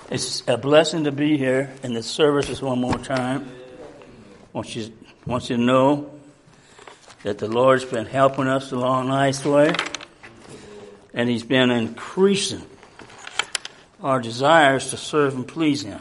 It's a blessing to be here in the services one more time. I want you to know that the Lord's been helping us along nice way, and He's been increasing our desires to serve and please Him.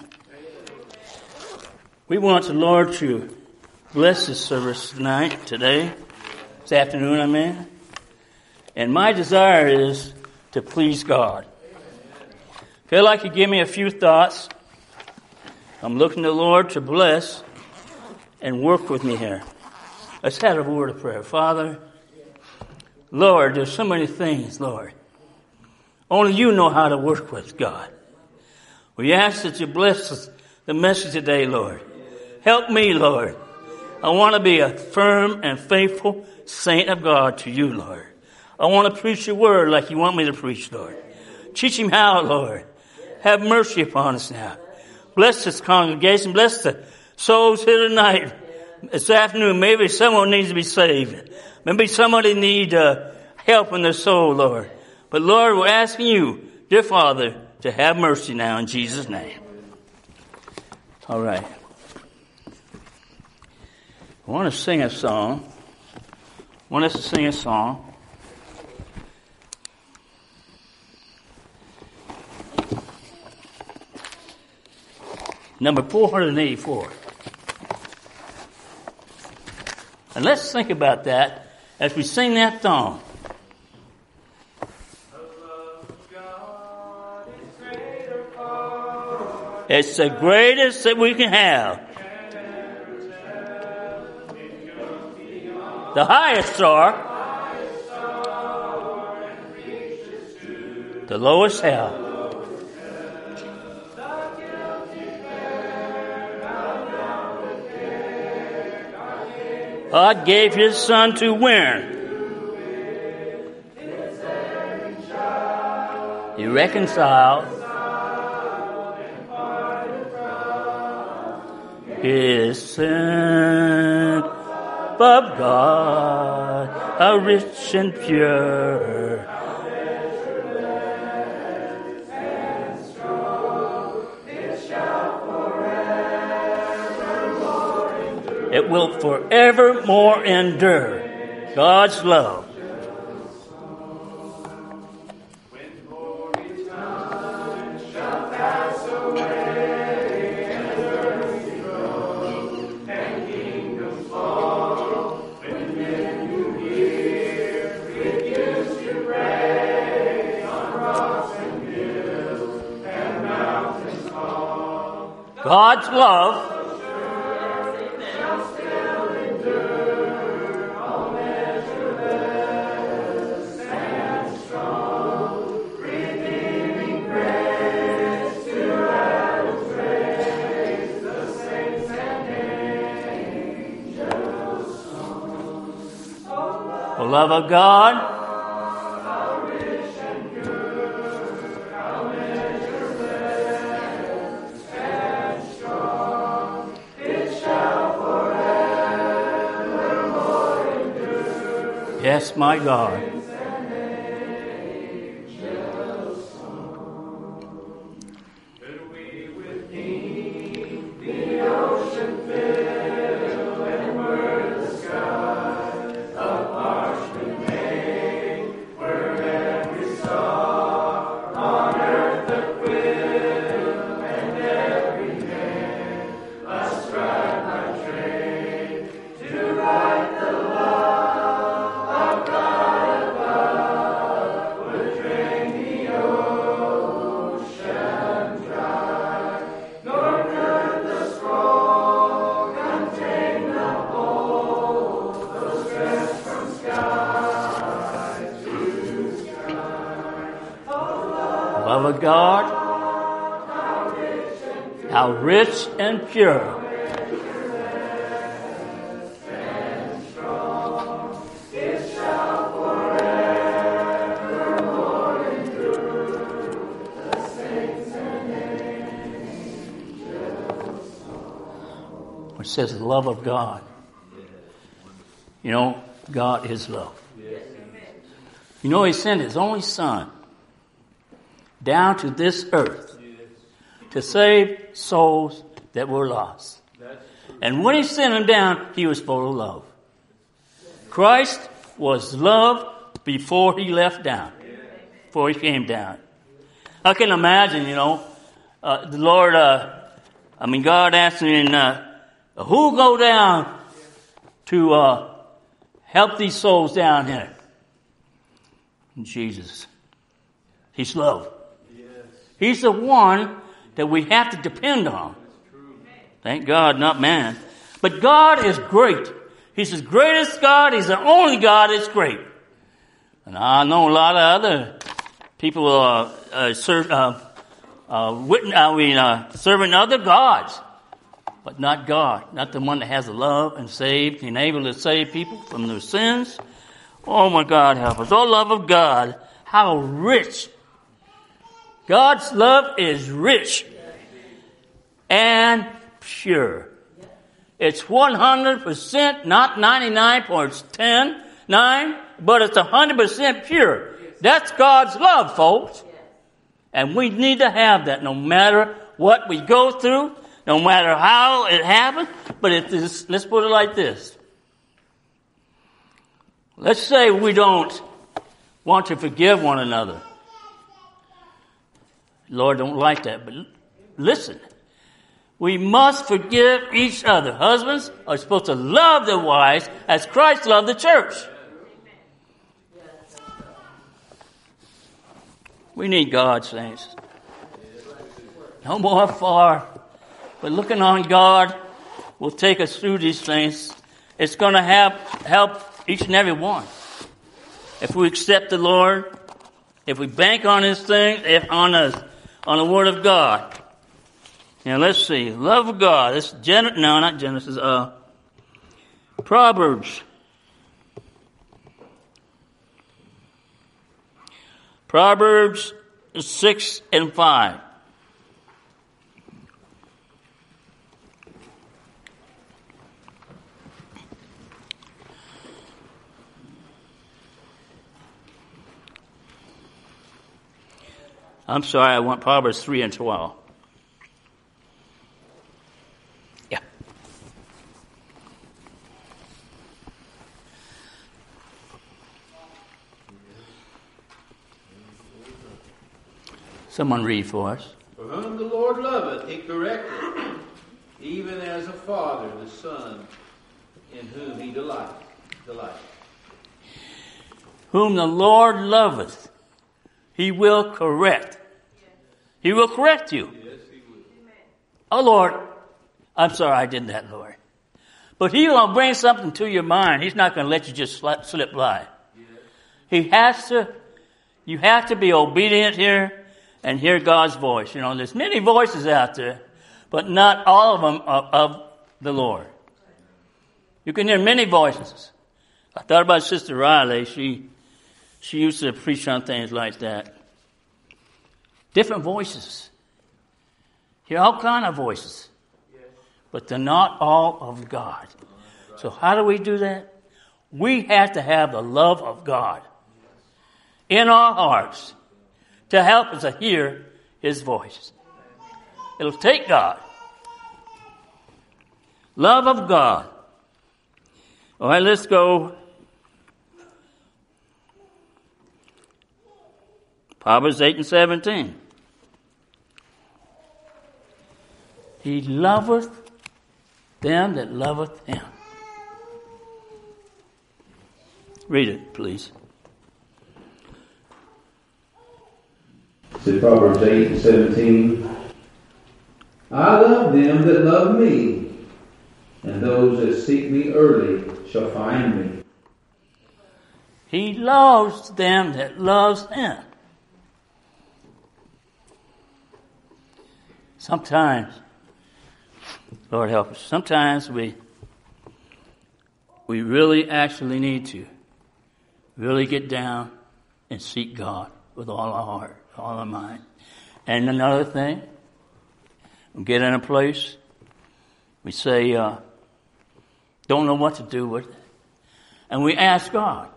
We want the Lord to bless this service today, this afternoon, and my desire is to please God. Feel like you give me a few thoughts. I'm looking to the Lord to bless and work with me here. Let's have a word of prayer. Father, Lord, there's so many things, Lord. Only you know how to work with, God. We ask that you bless the message today, Lord. Help me, Lord. I want to be a firm and faithful saint of God to you, Lord. I want to preach your word like you want me to preach, Lord. Teach him how, Lord. Have mercy upon us now. Bless this congregation. Bless the souls here tonight. This afternoon, maybe someone needs to be saved. Maybe somebody needs help in their soul, Lord. But Lord, we're asking you, dear Father, to have mercy now in Jesus' name. All right. I want to sing a song. I want us to sing a song. Number 484. And let's think about that as we sing that song. It's the greatest that we can have. The highest star. The lowest hell. God gave His Son to win. He reconciled His sin of God, a rich and pure. It will forevermore endure. God's love. God's love. The love of God, how rich and pure, how measureless and strong, it shall forevermore endure. Yes, my God. Love of God, how rich and pure. It says the love of God. You know, God is love. You know, He sent His only Son down to this earth to save souls that were lost. And when he sent them down, he was full of love. Christ was love before he left down, before he came down. I can imagine, the Lord, God asked him, who go down to help these souls down here? Jesus. He's love. He's the one that we have to depend on. Thank God, not man. But God is great. He's the greatest God. He's the only God that's great. And I know a lot of other people serving other gods, but not God. Not the one that has the love and saved and able to save people from their sins. Oh my God, help us. Oh, love of God, how rich. God's love is rich and pure. It's 100%, not 99.9, but it's 100% pure. That's God's love, folks. And we need to have that no matter what we go through, no matter how it happens. But let's put it like this. Let's say we don't want to forgive one another. Lord don't like that, but listen. We must forgive each other. Husbands are supposed to love their wives as Christ loved the church. We need God, saints. No more far. But looking on God will take us through these things. It's going to help each and every one. If we accept the Lord, if we bank on His things, on the Word of God. Now let's see. Love of God. This not Genesis. Proverbs. Proverbs 6 and 5. I'm sorry, I want Proverbs 3 and 12. Yeah. Someone read for us. For whom the Lord loveth, He correcteth, even as a father the son in whom He delighteth. Whom the Lord loveth, He will correct. He will correct you. Yes, He will. Oh, Lord, I'm sorry I did that, Lord. But He will bring something to your mind. He's not going to let you just slip by. Yes. You have to be obedient here and hear God's voice. There's many voices out there, but not all of them are of the Lord. You can hear many voices. I thought about Sister Riley. She used to preach on things like that. Different voices. Hear all kind of voices. But they're not all of God. So how do we do that? We have to have the love of God in our hearts to help us to hear His voice. It'll take God. Love of God. All right, let's go. Proverbs 8 and 17. He loveth them that loveth Him. Read it, please. So Proverbs 8 and 17. I love them that love me, and those that seek me early shall find me. He loves them that loves Him. Sometimes, Lord help us, sometimes we really actually need to really get down and seek God with all our heart, all our mind. And another thing, we get in a place, we say, don't know what to do with it. And we ask God,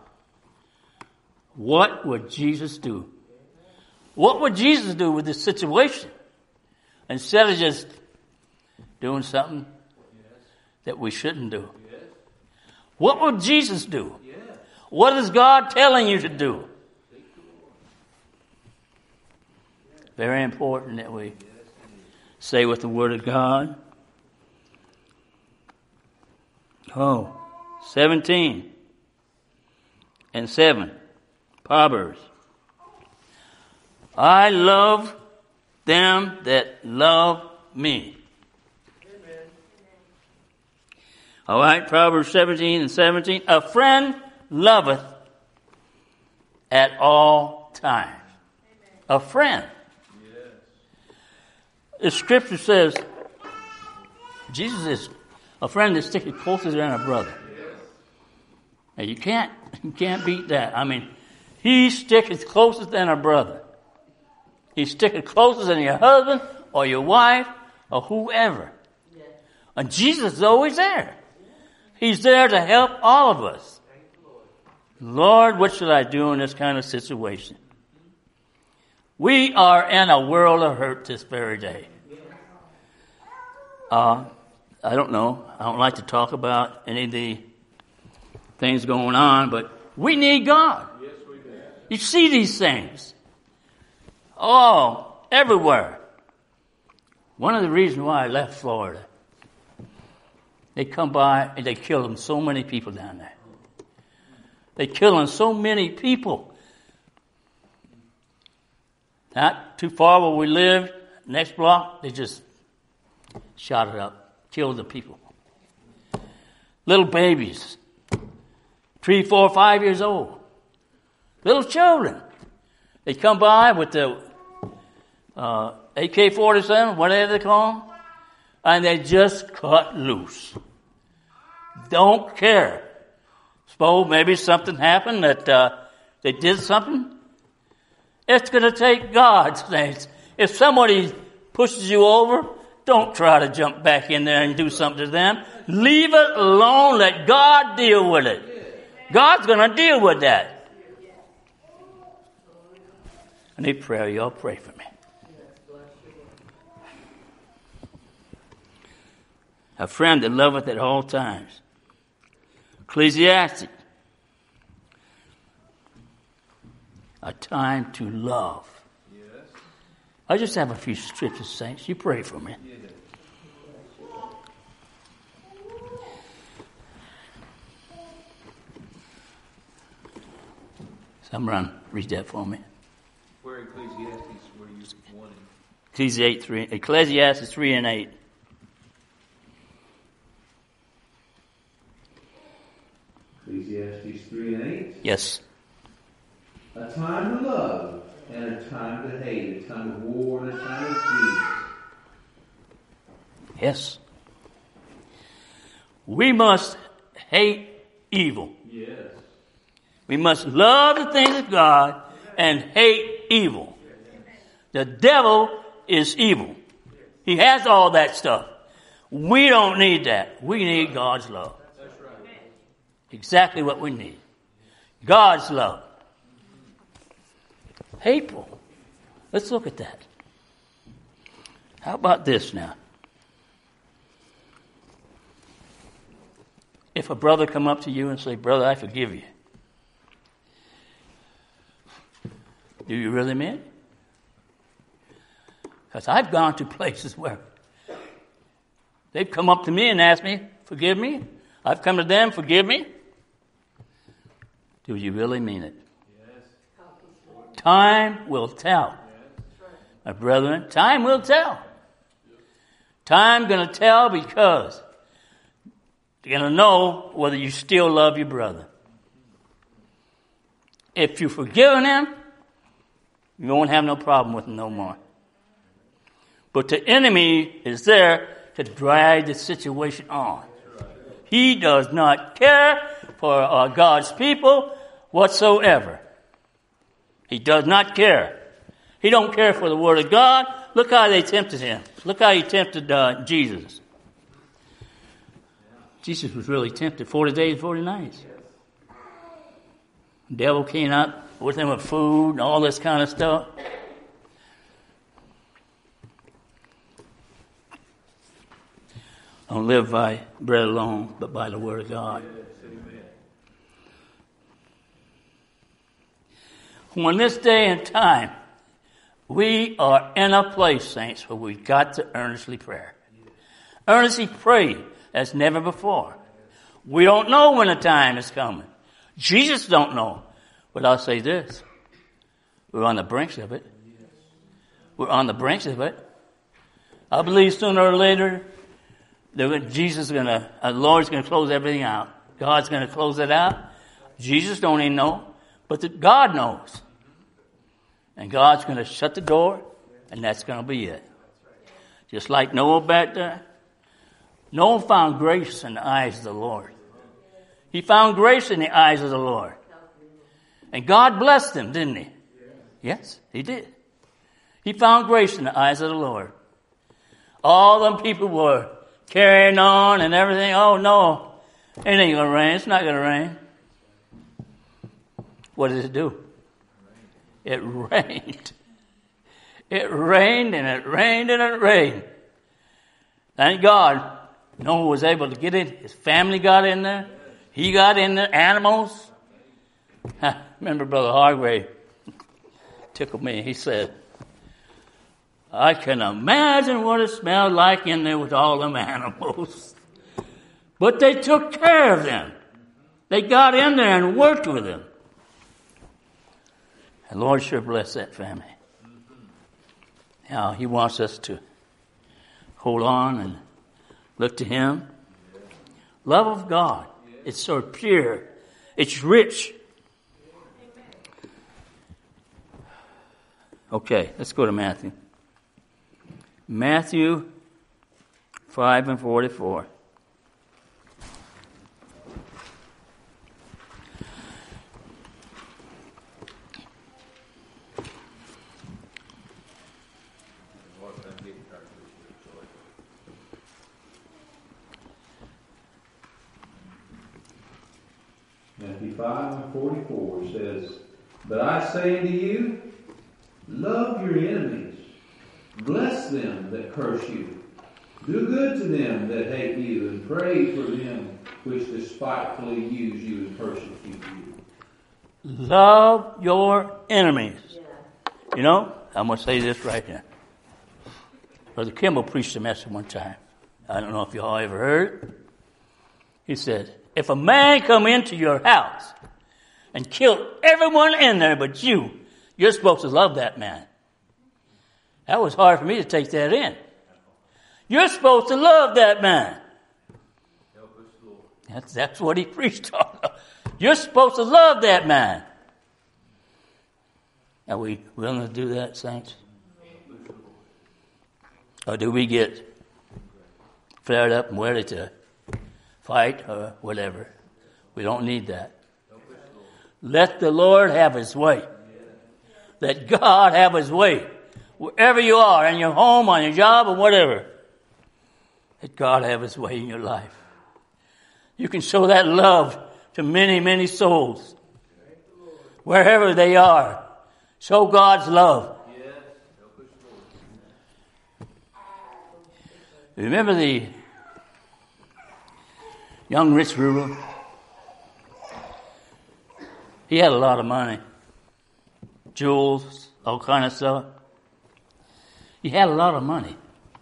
what would Jesus do? What would Jesus do with this situation? instead of just doing something that we shouldn't do. What would Jesus do? What is God telling you to do? Very important that we say with the Word of God. 17 and 7. Proverbs. I love them that love me. Amen. All right, Proverbs 17 and 17. A friend loveth at all times. Amen. A friend. Yes. The scripture says, Jesus is a friend that sticks closer than a brother. Yes. Now you can't beat that. I mean, he sticks closer than a brother. He sticks closer than your husband or your wife or whoever. Yes. And Jesus is always there. He's there to help all of us. Lord, what should I do in this kind of situation? We are in a world of hurt this very day. I don't know. I don't like to talk about any of the things going on, but we need God. Yes, we do. You see these things. Oh, everywhere. One of the reasons why I left Florida, they come by and they kill them so many people down there. They're killing so many people. Not too far where we lived, next block, they just shot it up, killed the people. Little babies, 3, 4, 5 years old. Little children. They come by with the AK-47, whatever they call them, and they just cut loose. Don't care. Suppose maybe something happened that they did something. It's going to take God's things. If somebody pushes you over, don't try to jump back in there and do something to them. Leave it alone. Let God deal with it. God's going to deal with that. I need prayer. Y'all pray for me. A friend that loveth at all times. Ecclesiastes. A time to love. Yes. I just have a few scriptures, saints. You pray for me. Yes. Someone read that for me. Where Ecclesiastes were you wanting? Ecclesiastes 3 and 8. Ecclesiastes 3 and 8? Yes. A time to love and a time to hate, a time of war and a time of peace. Yes. We must hate evil. Yes. We must love the things of God and hate evil. The devil is evil. He has all that stuff. We don't need that. We need God's love. Exactly what we need. God's love. Hateful. Let's look at that. How about this now? If a brother come up to you and say, brother, I forgive you. Do you really mean it? Because I've gone to places where they've come up to me and asked me, forgive me. I've come to them, forgive me. Do you really mean it? Yes. Time will tell. Yes. My brethren, time will tell. Time going to tell because you're going to know whether you still love your brother. If you've forgiven him, you won't have no problem with him no more. But the enemy is there to drag the situation on. He does not care for God's people whatsoever. He does not care. He don't care for the Word of God. Look how they tempted him. Look how he tempted Jesus. Jesus was really tempted 40 days, 40 nights. The devil came up with him with food and all this kind of stuff. Don't live by bread alone, but by the word of God. When this day and time, we are in a place, saints, where we've got to earnestly pray. Earnestly pray as never before. We don't know when the time is coming. Jesus don't know. But I'll say this. We're on the brink of it. We're on the brink of it. I believe sooner or later, the Lord's going to close everything out. God's going to close it out. Jesus don't even know, but God knows. And God's going to shut the door, and that's going to be it. Just like Noah back there. Noah found grace in the eyes of the Lord. He found grace in the eyes of the Lord. And God blessed him, didn't he? Yes, he did. He found grace in the eyes of the Lord. All them people were carrying on and everything. Oh, no, it ain't going to rain. It's not going to rain. What did it do? It rained. It rained and it rained and it rained. Thank God Noah was able to get in. His family got in there. He got in there. Animals. I remember Brother Hargrave tickled me. He said, I can imagine what it smelled like in there with all them animals. But they took care of them. They got in there and worked with them. And Lord sure bless that family. Now, he wants us to hold on and look to him. Love of God. It's so pure. It's rich. Okay, let's go to Matthew. Matthew 5:44. Matthew 5:44 says, But I say unto you, love your enemies, bless them that curse you, do good to them that hate you, and pray for them which despitefully use you and persecute you. Love your enemies. You know, I'm going to say this right here. Brother Kimball preached a message one time. I don't know if y'all ever heard it. He said, if a man come into your house and kill everyone in there but you're supposed to love that man. That was hard for me to take that in. You're supposed to love that man. That's what he preached on. You're supposed to love that man. Are we willing to do that, saints? Or do we get flared up and ready to fight or whatever? We don't need that. Let the Lord have his way. Let God have his way. Wherever you are, in your home, on your job, or whatever. Let God have his way in your life. You can show that love to many, many souls. Wherever they are. Show God's love. Remember the young rich ruler? He had a lot of money. Jewels, all kind of stuff. He had a lot of money.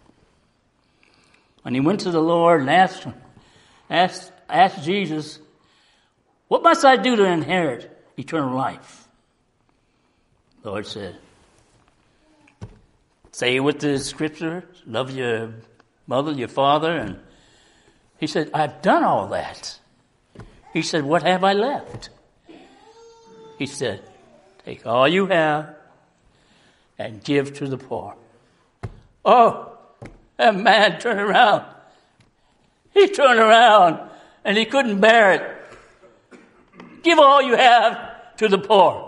And he went to the Lord and asked Jesus, what must I do to inherit eternal life? The Lord said, say with the scripture, love your mother, your father. And he said, I've done all that. He said, what have I left? He said, take all you have and give to the poor. Oh, that man turned around. He turned around and he couldn't bear it. Give all you have to the poor.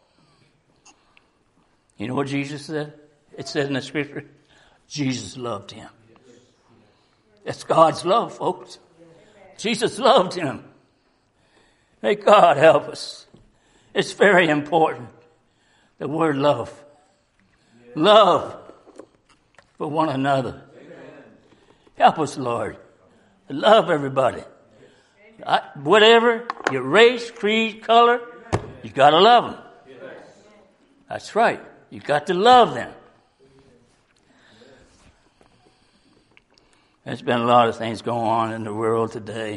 You know what Jesus said? It said in the scripture, Jesus loved him. That's God's love, folks. Jesus loved him. May God help us. It's very important. The word love. Love for one another. Help us, Lord. Love everybody. Whatever, your race, creed, color, you got to love them. That's right. You got to love them. There's been a lot of things going on in the world today.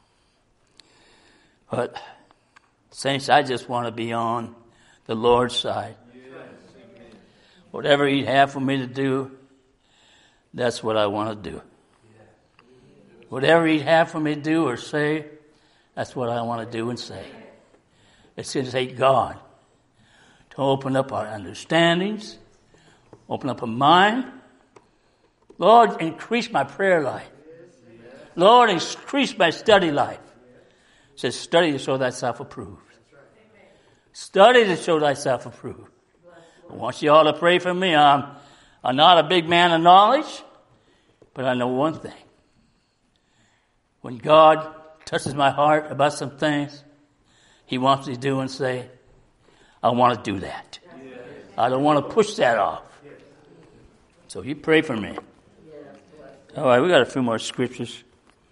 But, saints, I just want to be on the Lord's side. Whatever He'd have for me to do, that's what I want to do. Whatever He'd have for me to do or say, that's what I want to do and say. It's going to take God to open up our understandings, open up a mind. Lord, increase my prayer life. Lord, increase my study life. It says, study to show thyself approved. Study to show thyself approved. I want you all to pray for me. I'm not a big man of knowledge, but I know one thing. When God touches my heart about some things He wants me to do and say, I want to do that. I don't want to push that off. So you pray for me. All right, we got a few more scriptures.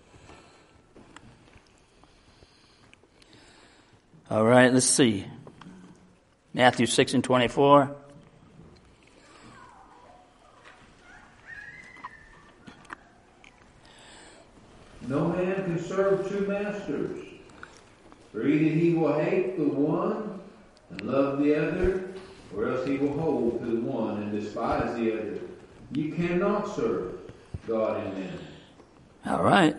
All right, let's see. Matthew 6:24. No man can serve two masters, for either he will hate the one and love the other, or else he will hold to the one and despise the other. You cannot serve God and man. All right.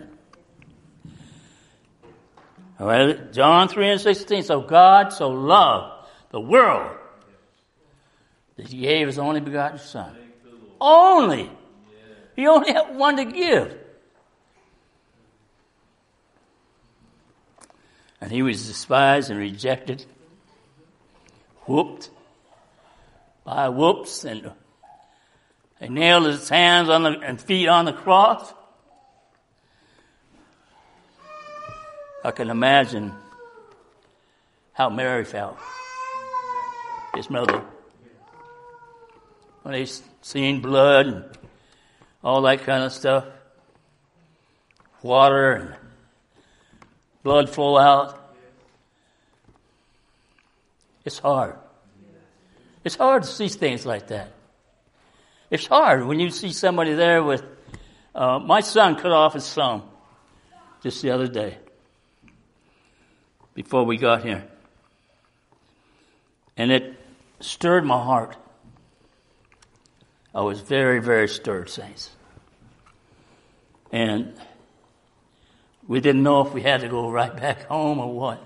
All right, John 3:16. So God so loved the world that He gave His only begotten Son. Only. He only had one to give. And He was despised and rejected, whooped by whoops, and they nailed His hands and feet on the cross. I can imagine how Mary felt, His mother, when they seen blood and all that kind of stuff, water and blood flow out. It's hard. It's hard to see things like that. It's hard when you see somebody there with... my son cut off his thumb just the other day before we got here. And it stirred my heart. I was very, very stirred, saints. And we didn't know if we had to go right back home or what.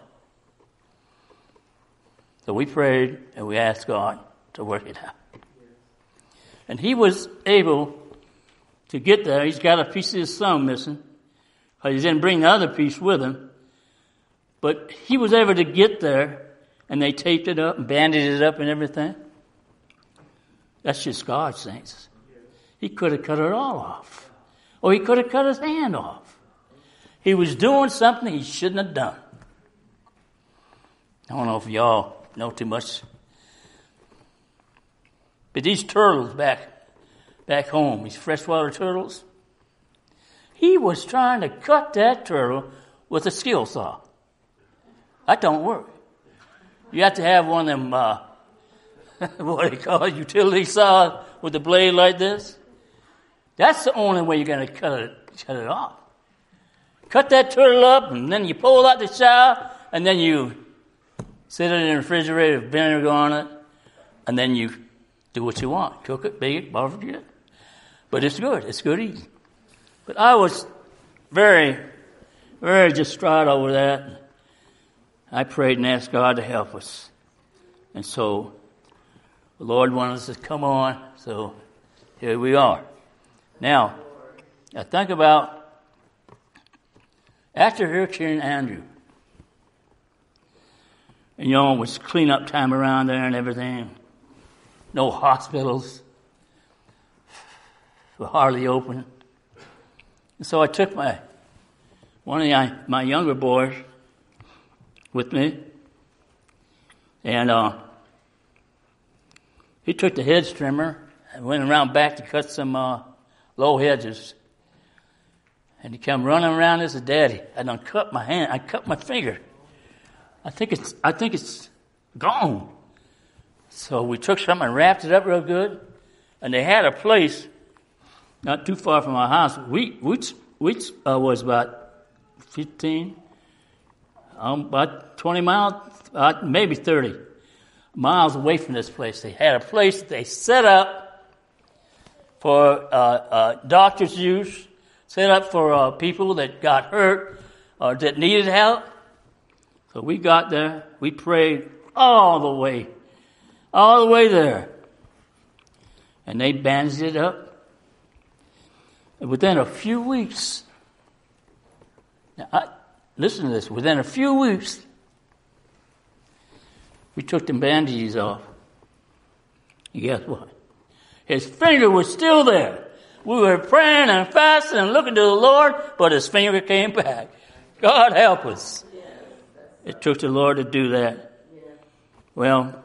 So we prayed and we asked God to work it out. And He was able to get there. He's got a piece of his thumb missing, because he didn't bring the other piece with him. But he was able to get there, and they taped it up and bandaged it up and everything. That's just God, saints. He could have cut it all off. Or He could have cut his hand off. He was doing something he shouldn't have done. I don't know if y'all know too much. But these turtles back home, these freshwater turtles, he was trying to cut that turtle with a skill saw. That don't work. You have to have one of them, what do you call it, utility saw with the blade like this. That's the only way you're going to cut it off. Cut that turtle up, and then you pull out the shell, and then you sit it in the refrigerator with vinegar on it, and then you do what you want. Cook it, bake it, barbecue it. But it's good. It's good eating. But I was very, very distraught over that. I prayed and asked God to help us. And so the Lord wanted us to come on, so here we are. Now, I think about after Hurricane Andrew, and it was cleanup time around there and everything. No hospitals were hardly open. And so I took one of my younger boys with me, and he took the hedge trimmer and went around back to cut some low hedges. And he come running around and said, Daddy, I done cut my hand. I cut my finger. I think it's gone. So we took something and wrapped it up real good. And they had a place not too far from our house. We was about 15, about 20 miles, maybe 30 miles away from this place. They had a place that they set up for doctors' use, set up for people that got hurt or that needed help. So we got there. We prayed all the way there. And they bandaged it up. And within a few weeks, now listen to this, within a few weeks, we took the bandages off. And guess what? His finger was still there. We were praying and fasting and looking to the Lord, but his finger came back. God help us. It took the Lord to do that. Well,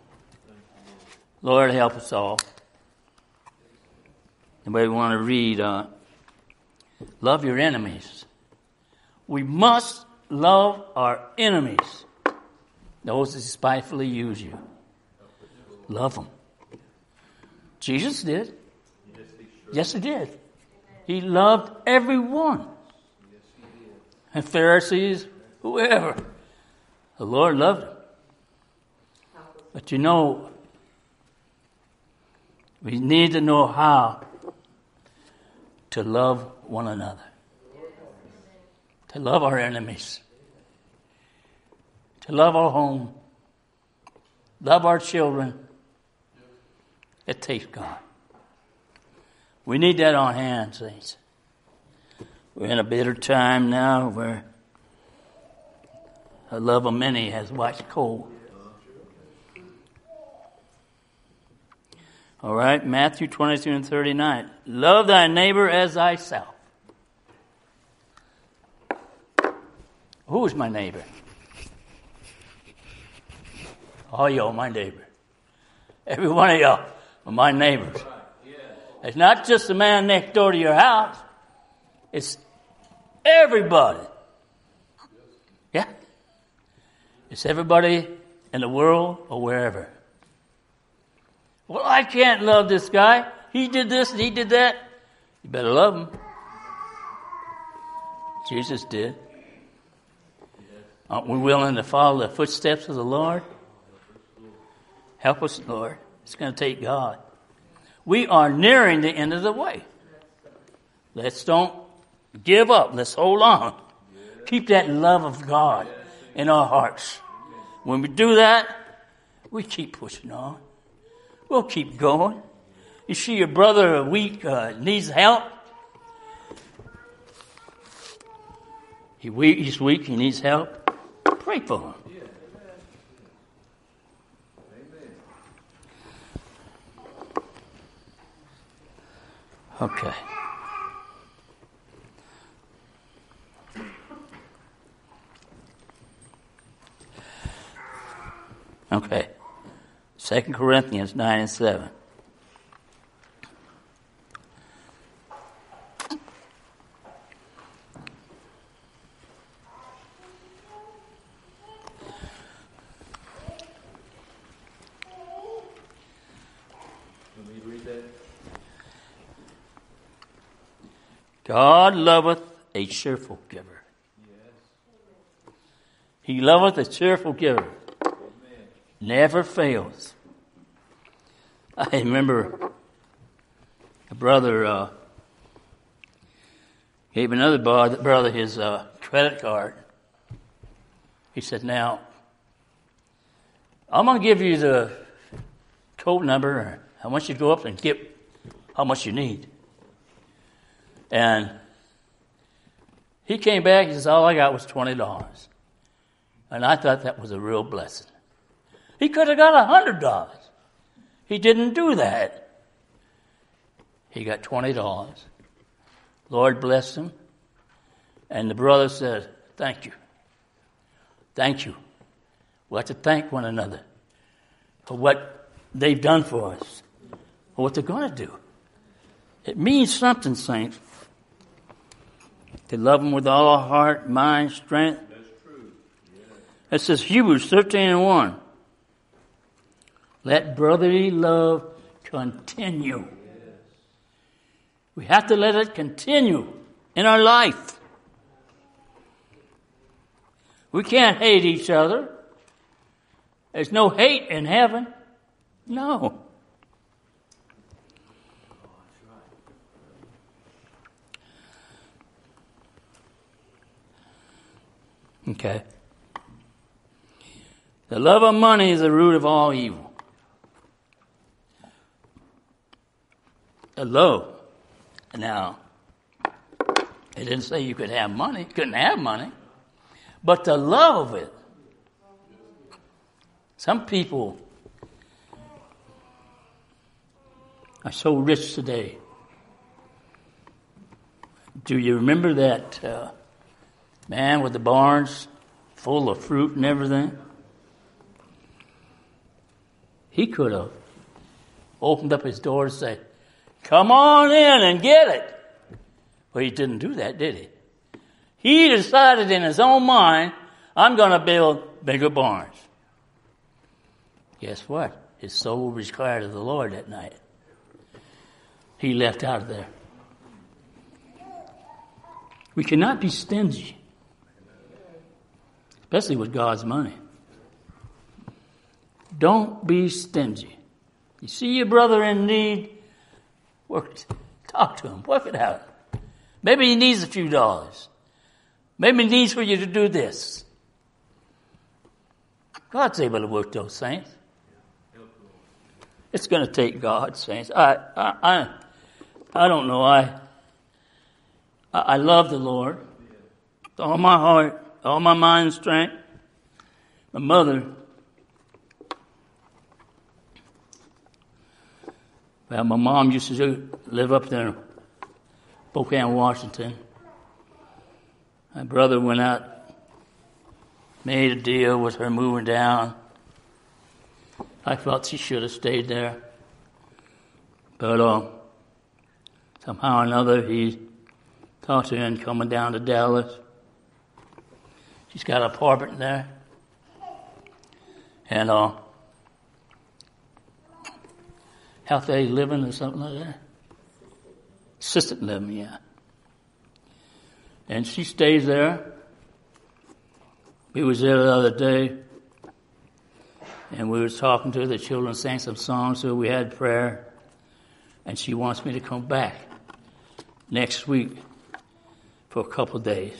Lord help us all. Anybody want to read, love your enemies. We must love our enemies. Those that spitefully use you. Love them. Jesus did. Yes, he did. He loved everyone. And Pharisees, whoever. The Lord loved them. But you know, we need to know how to love one another. To love our enemies. To love our home. Love our children. It takes God. We need that on hand, saints. We're in a bitter time now where the love of many has waxed cold. All right, Matthew 22 and 39. Love thy neighbor as thyself. Who is my neighbor? All y'all, my neighbor. Every one of y'all are my neighbors. It's not just the man next door to your house. It's everybody. Yeah. It's everybody in the world or wherever. Well, I can't love this guy. He did this and he did that. You better love him. Jesus did. Aren't we willing to follow the footsteps of the Lord? Help us, Lord. It's going to take God. We are nearing the end of the way. Let's don't give up. Let's hold on. Keep that love of God in our hearts. When we do that, we keep pushing on. We'll keep going. You see your brother weak, needs help. He's weak, he needs help. Pray for him. Okay. Okay. 2 Corinthians 9 and 7. God loveth a cheerful giver. He loveth a cheerful giver. Never fails. I remember a brother gave another brother his credit card. He said, now, I'm going to give you the code number. I want you to go up and get how much you need. And he came back, he says, all I got was $20. And I thought that was a real blessing. He could have got $100. He didn't do that. He got $20. Lord blessed him. And the brother said, thank you. Thank you. We have to thank one another for what they've done for us, or what they're going to do. It means something, saints. to love Him with all our heart, mind, strength. That's true. Yeah. That says Hebrews 13:1. Let brotherly love continue. We have to let it continue in our life. We can't hate each other. There's no hate in heaven. No. Okay. The love of money is the root of all evil. The love. Now, it didn't say you could have money, couldn't have money, but the love of it. Some people are so rich today. Do you remember that man with the barns full of fruit and everything? He could have opened up his door and said, "Come on in and get it." Well, he didn't do that, did he? He decided in his own mind, I'm going to build bigger barns. Guess what? His soul was required of the Lord that night. He left out of there. We cannot be stingy, especially with God's money. Don't be stingy. You see your brother in need, talk to him, work it out. Maybe he needs a few dollars. Maybe he needs for you to do this. God's able to work those saints. It's going to take God, saints. I don't know. I love the Lord with all my heart, all my mind and strength. My mother, well, my mom used to live up there in Spokane, Washington. My brother went out, made a deal with her moving down. I felt she should have stayed there. But somehow or another, he talked to her and coming down to Dallas. She's got an apartment there. And healthy living or something like that. Assisted living, yeah. And she stays there. We was there the other day, and we were talking to her. The children sang some songs, so we had prayer. And she wants me to come back next week for a couple of days.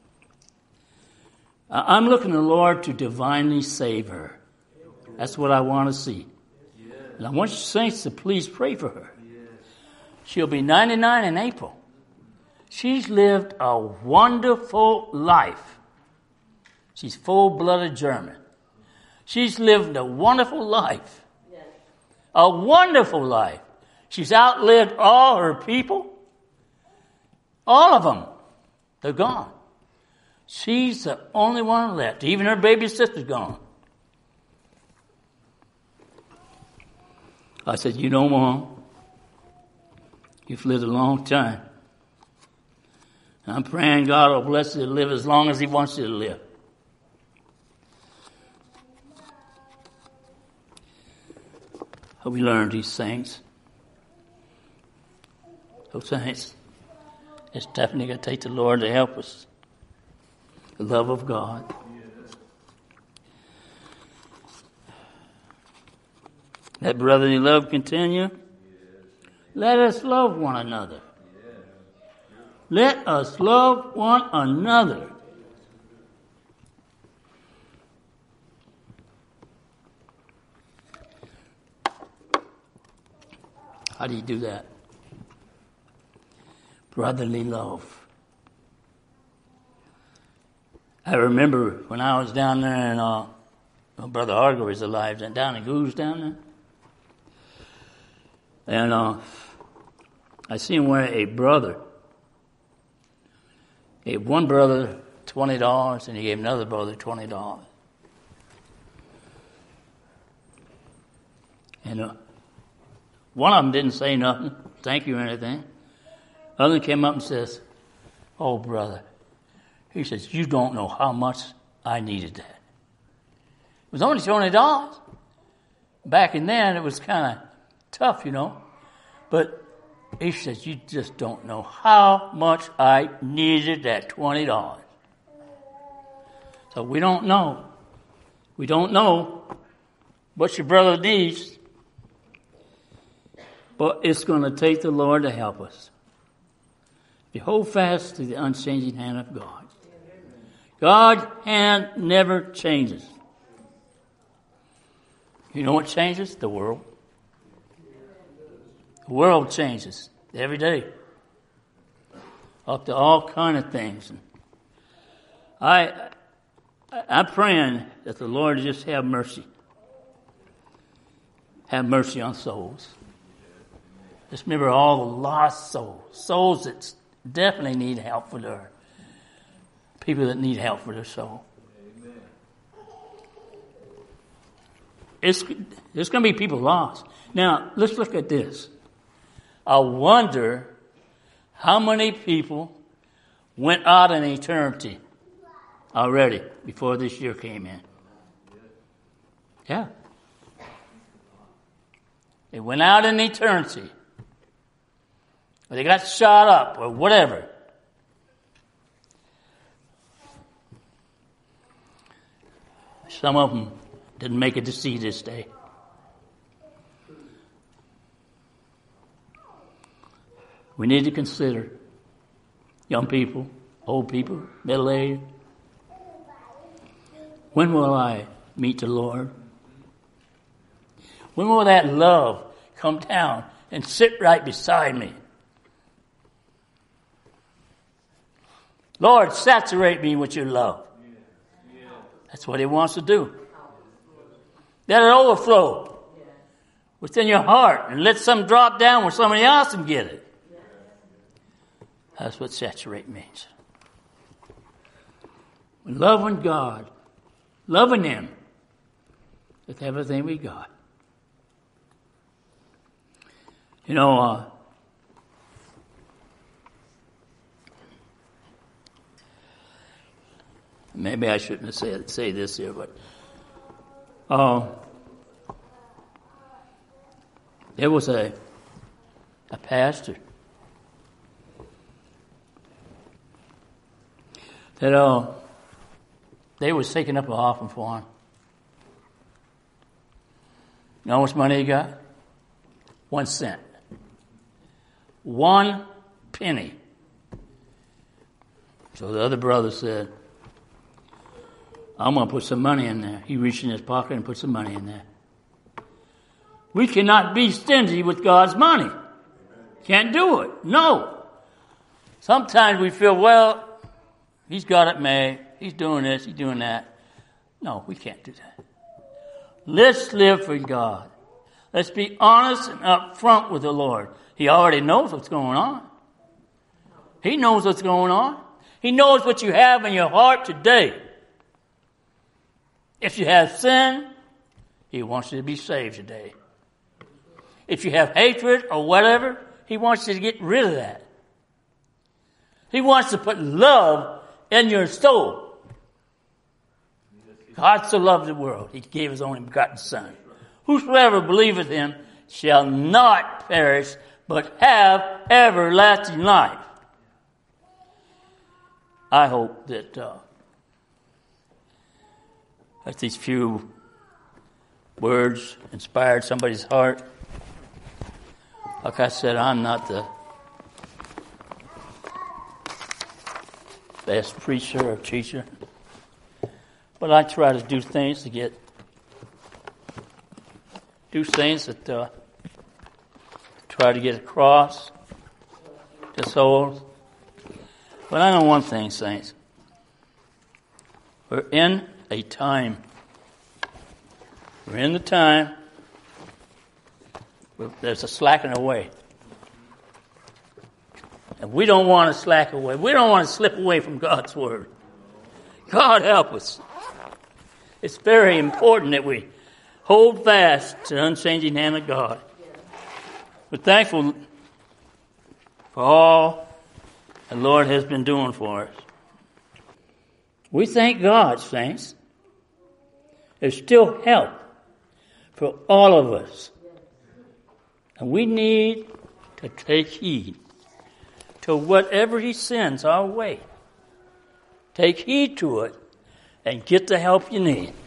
I'm looking to the Lord to divinely save her. That's what I want to see. And I want you saints to please pray for her. She'll be 99 in April. She's lived a wonderful life. She's full-blooded German. She's lived a wonderful life. A wonderful life. She's outlived all her people. All of them. They're gone. She's the only one left. Even her baby sister's gone. I said, you know, Mom, you've lived a long time. And I'm praying God will bless you to live as long as He wants you to live. How we learned these things. Those things. It's definitely going to take the Lord to help us. The love of God. Let brotherly love continue. Let us love one another. Let us love one another. How do you do that? Brotherly love. I remember when I was down there and my brother Hargrove is alive, and down in Goose down there. And I seen where a brother gave one brother $20 and he gave another brother $20. And one of them didn't say nothing, thank you or anything. The other came up and says, "Oh, brother, He says, you don't know how much I needed that. It was only $20. Back in then, it was kind of tough, But he says, you just don't know how much I needed that $20. So we don't know. We don't know what your brother needs. But it's going to take the Lord to help us. If you hold fast to the unchanging hand of God. God's hand never changes. You know what changes? The world. The world changes every day. Up to all kind of things. I'm praying that the Lord just have mercy. Have mercy on souls. Just remember all the lost souls. Souls that definitely need help for their people that need help for their soul. There's going to be people lost. Now, let's look at this. I wonder how many people went out in eternity already before this year came in. Yeah. They went out in eternity. Or they got shot up or whatever. Some of them didn't make it to see this day. We need to consider young people, old people, middle-aged. When will I meet the Lord? When will that love come down and sit right beside me? Lord, saturate me with your love. That's what he wants to do. Let it overflow within your heart and let some drop down where somebody else can get it. That's what saturate means. When loving God, loving him with everything we got. Maybe I shouldn't have say this here, but there was a pastor that they was taking up an offering for him. You know how much money he got? 1 cent. 1 penny. So the other brother said, I'm going to put some money in there. He reached in his pocket and put some money in there. We cannot be stingy with God's money. Can't do it. No. Sometimes we feel, well, he's got it made. He's doing this. He's doing that. No, we can't do that. Let's live for God. Let's be honest and upfront with the Lord. He already knows what's going on. He knows what's going on. He knows what you have in your heart today. If you have sin, he wants you to be saved today. If you have hatred or whatever, he wants you to get rid of that. He wants to put love in your soul. God so loved the world, he gave his only begotten Son. Whosoever believeth him shall not perish, but have everlasting life. I hope that these few words inspired somebody's heart. Like I said, I'm not the best preacher or teacher, but I try to do things that try to get across to souls. But I know one thing, saints. We're in a time. We're in the time where there's a slacking away. And we don't want to slack away. We don't want to slip away from God's Word. God help us. It's very important that we hold fast to the unchanging hand of God. We're thankful for all the Lord has been doing for us. We thank God, saints. There's still help for all of us. And we need to take heed to whatever he sends our way. Take heed to it and get the help you need.